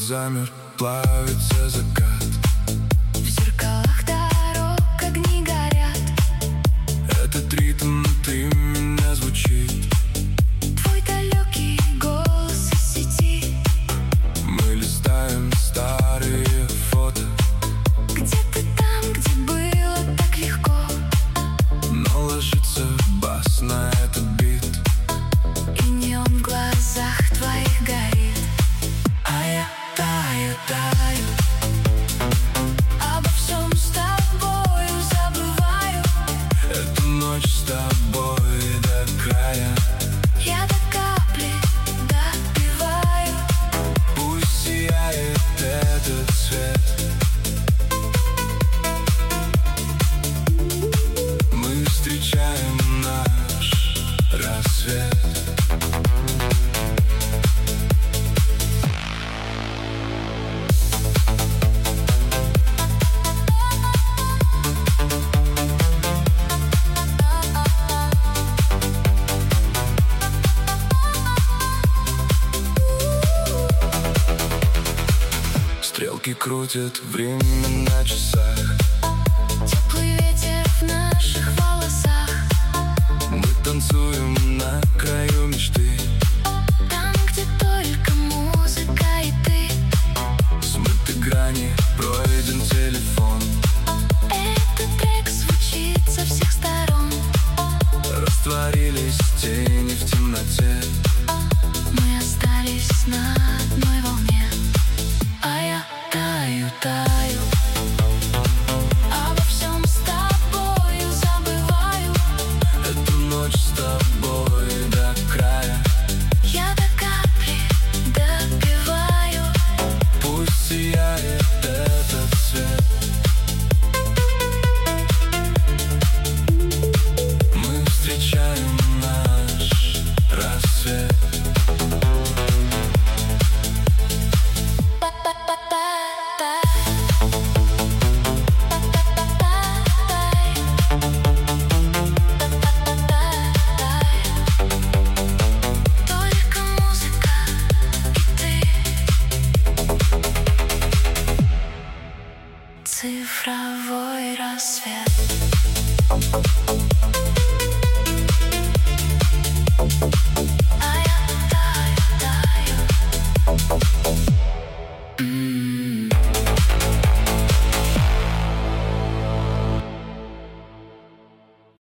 замер, плавится закат. В зеркалах дорог огни горят. Этот ритм внутри меня звучит. Твой далекий голос из сети. Мы листаем старые фото. Где-то там, где было так легко. Но ложится бас на этот бит. И неон в глазах твоих горит. А я таю, таю. Обо всем с тобою забываю. Эту ночь с тобой до края. Я до капли допиваю. Пусть сияет этот свет. Мы встречаем наш рассвет. Стрелки крутят время на часах. Теплый ветер в наших волосах. Мы танцуем на краю мечты. Там, где только музыка и ты. Смыты грани, пройден телефон. Этот трек звучит со всех сторон. Растворились тени в темноте. Мы остались на одной волне. А я таю, таю. Обо всем с тобою забываю. Эту ночь с тобой до края. Я до капли допиваю. Пусть сияет этот свет. Мы встречаем наш рассвет. Только музыка и ты. Цифровой рассвет. А я таю, таю.